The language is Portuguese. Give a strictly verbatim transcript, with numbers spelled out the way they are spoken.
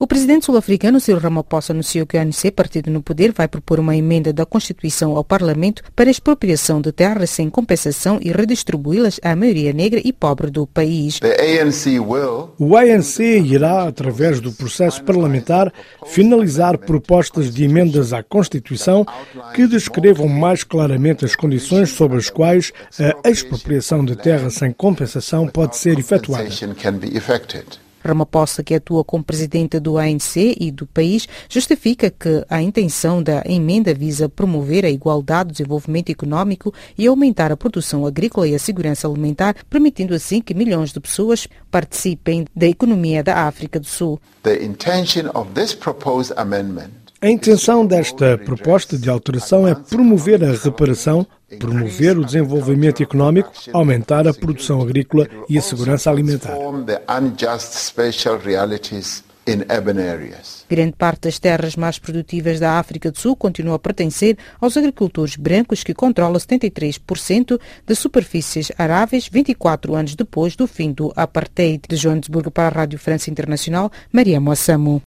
O presidente sul-africano Cyril Ramaphosa anunciou que o A N C, partido no poder, vai propor uma emenda da Constituição ao Parlamento para a expropriação de terras sem compensação e redistribuí-las à maioria negra e pobre do país. O A N C irá, através do processo parlamentar, finalizar propostas de emendas à Constituição que descrevam mais claramente as condições sob as quais a expropriação de terra sem compensação pode ser efetuada. Ramaphosa, que atua como presidente do A N C e do país, justifica que a intenção da emenda visa promover a igualdade, o desenvolvimento econômico e aumentar a produção agrícola e a segurança alimentar, permitindo assim que milhões de pessoas participem da economia da África do Sul. A intenção desta proposta de alteração é promover a reparação, promover o desenvolvimento económico, aumentar a produção agrícola e a segurança alimentar. Grande parte das terras mais produtivas da África do Sul continua a pertencer aos agricultores brancos, que controlam setenta e três por cento das superfícies aráveis vinte e quatro anos depois do fim do apartheid. De Joanesburgo para a Rádio França Internacional, Maria Moassamo.